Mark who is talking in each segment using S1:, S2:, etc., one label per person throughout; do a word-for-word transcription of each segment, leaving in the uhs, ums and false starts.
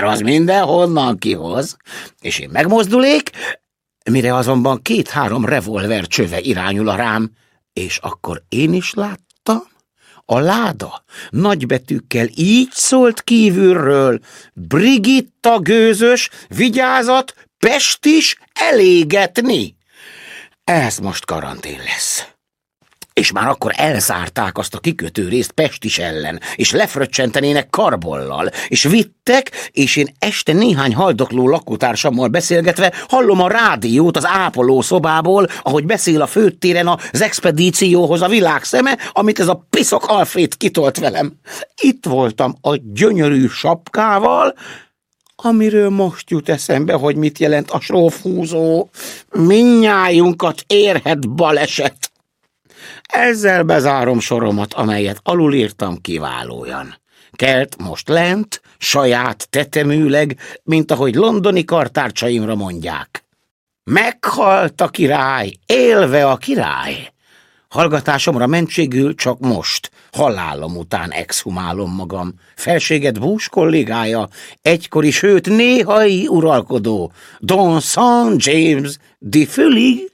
S1: mert az mindenhonnan kihoz, és én megmozdulék, mire azonban két-három revolver csöve irányul a rám, és akkor én is láttam, a láda nagybetűkkel így szólt kívülről: Brigitta gőzös, vigyázat, Pest is elégetni. Ez most karantén lesz. És már akkor elzárták azt a kikötő részt Pestis ellen, és lefröccsentenének karbollal, és vittek, és én este néhány haldokló lakótársammal beszélgetve hallom a rádiót az ápoló szobából, ahogy beszél a főtéren az expedícióhoz a világ szeme, amit ez a piszok Alfred kitolt velem. Itt voltam a gyönyörű sapkával, amiről most jut eszembe, hogy mit jelent a srófhúzó. Mindnyájunkat érhet baleset. Ezzel bezárom soromat, amelyet alulírtam kiválóan. Kelt most lent, saját teteműleg, mint ahogy londoni kartárcsaimra mondják. Meghalt a király, élve a király. Hallgatásomra mentségül csak most, halálom után exhumálom magam. Felséget Bush kollégája, egykori, sőt néhai uralkodó, Don Saint James de Feuilly.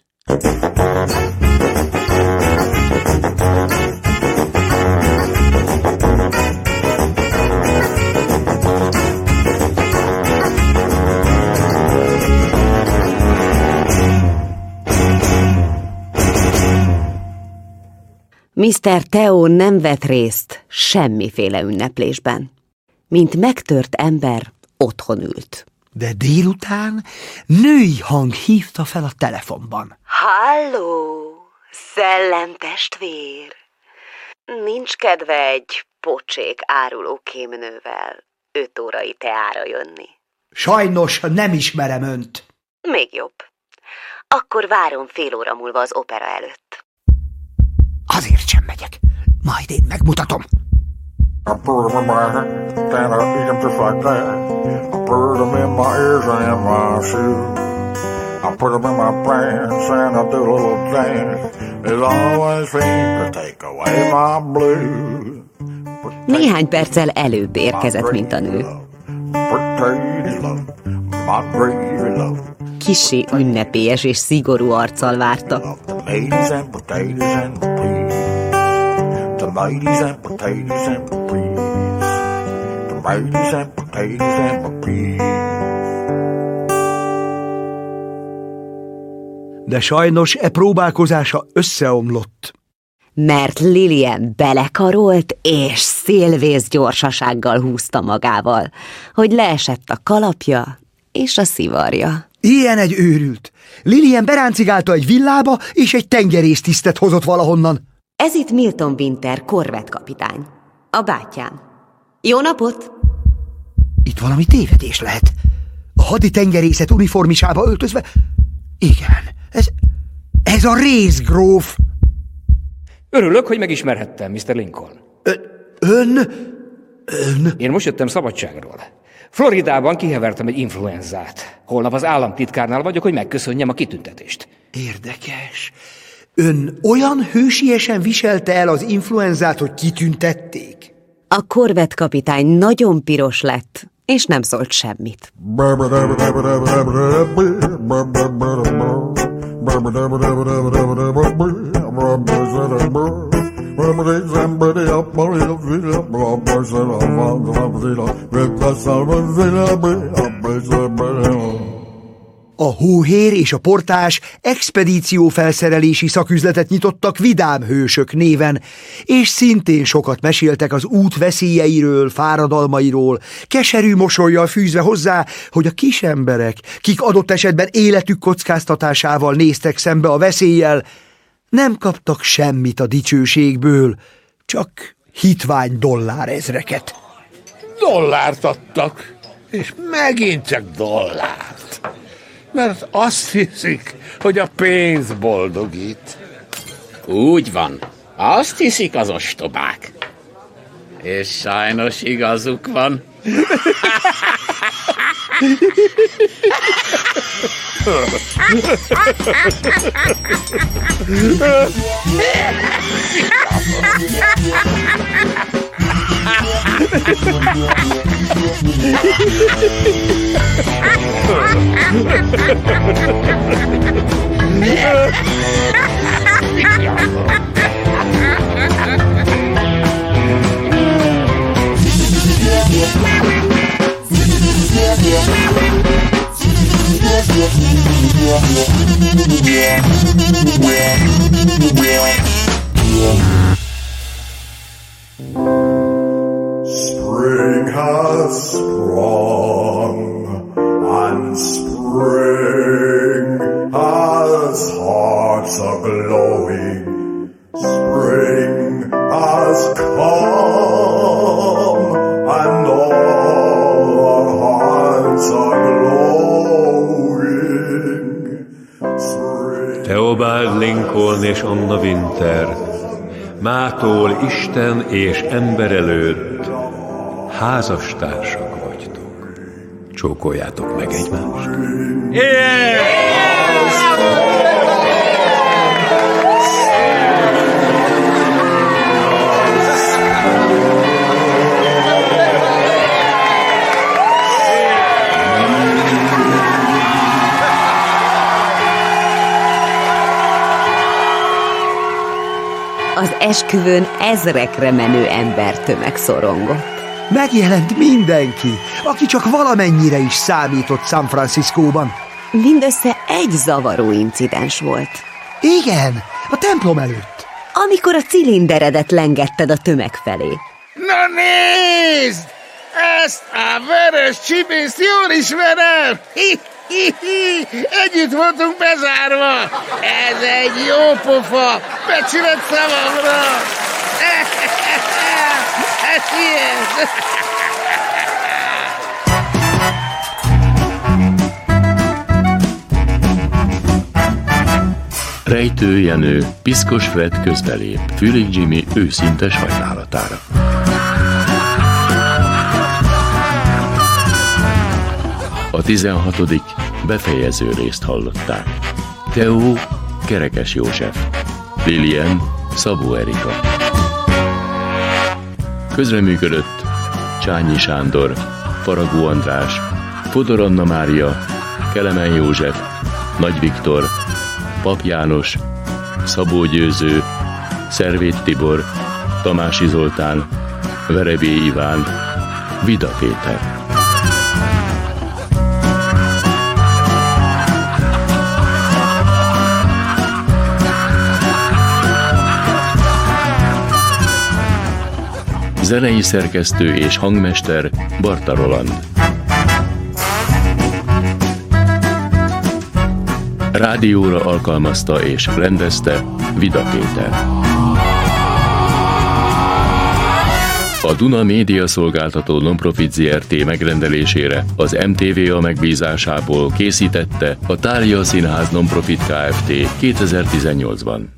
S2: miszter Theo nem vett részt semmiféle ünneplésben. Mint megtört ember, otthon ült.
S3: De délután női hang hívta fel a telefonban.
S2: Halló, szellemtestvér! Nincs kedve egy pocsék áruló kémnővel öt órai teára jönni?
S3: Sajnos nem ismerem önt.
S2: Még jobb. Akkor várom fél óra múlva az opera előtt.
S3: Azért sem megyek. Majd én megmutatom.
S4: I put them in my hand, and I eat them just like that. I put them in my ears and in my shoes. I put them in my pants and I do a little dance. It always seems to take away my blues.
S2: Néhány perccel előbb érkezett, mint a nő. Kissé ünnepélyes és szigorú arccal várta.
S4: Tomatoes and potatoes and peas. Tomatoes and potatoes and peas. Tomatoes and potatoes and peas.
S3: De sajnos e próbálkozása összeomlott.
S2: Mert Lillian belekarolt, és szélvész gyorsasággal húzta magával, hogy leesett a kalapja és a szivarja.
S3: Ilyen egy őrült. Lillian beráncigálta egy villába, és egy tengerésztisztet hozott valahonnan.
S2: Ez itt Milton Winter, korvettkapitány. A bátyám. Jó napot!
S3: Itt valami tévedés lehet. A haditengerészet uniformisába öltözve... Igen, ez... ez a részgróf.
S5: Örülök, hogy megismerhettem, miszter Lincoln.
S3: Ö, ön... ön...
S5: Én most jöttem szabadságról. Floridában kihevertem egy influenzát. Holnap az államtitkárnál vagyok, hogy megköszönjem a kitüntetést.
S3: Érdekes. Ön olyan hősiesen viselte el az influenzát, hogy kitüntették?
S2: A korvettkapitány nagyon piros lett, és nem szólt semmit.
S3: A hóhér és a portás expedíciófelszerelési szaküzletet nyitottak Vidám hősök néven, és szintén sokat meséltek az út veszélyeiről, fáradalmairól, keserű mosollyal fűzve hozzá, hogy a kis emberek, kik adott esetben életük kockáztatásával néztek szembe a veszéllyel, nem kaptak semmit a dicsőségből, csak hitvány dollárezreket.
S6: Dollárt adtak, és megint csak dollárt. Mert azt hiszik, hogy a pénz boldogít.
S1: Úgy van, azt hiszik az ostobák. És sajnos igazuk van.
S7: Spring has sprung, and spring has hearts a-glowing. Spring has come, and all our hearts are glowing. Spring.
S8: Theobald Lincoln és Anna Winter, mától Isten és ember előtt házastársak vagytok. Csókoljátok meg egymást. Yeah!
S2: Az esküvőn ezrekre menő embertömeg szorongott.
S3: Megjelent mindenki, aki csak valamennyire is számított San Franciscóban.
S2: Mindössze egy zavaró incidens volt.
S3: Igen, a templom előtt.
S2: Amikor a cilinderedet lengetted a tömeg felé.
S6: Na nézd! Ezt a vörös csipészt jól ismerem! Hi, hi, hi. Együtt voltunk bezárva! Ez egy jó pofa! Becsület szavamra! Ez ilyen!
S9: Rejtő Jenő, Piszkos Fred közbelép, Fülig Jimmy őszinte sajnálatára. A tizenhatodik befejező részt hallották. Teó, Kerekes József, Lilien, Szabó Erika. Közreműködött Csányi Sándor, Faragó András, Fodor Anna Mária, Kelemen József, Nagy Viktor, Pap János, Szabó Győző, Szervét Tibor, Tamási Zoltán, Verebé Iván, Vida Péter. Zenei szerkesztő és hangmester Barta Roland. Rádióra alkalmazta és rendezte Vida Péter. A Duna Média Szolgáltató Nonprofit Zrt. Megrendelésére az em té vé á megbízásából készítette a Thália Színház Nonprofit Kft. kétezer-tizennyolcban.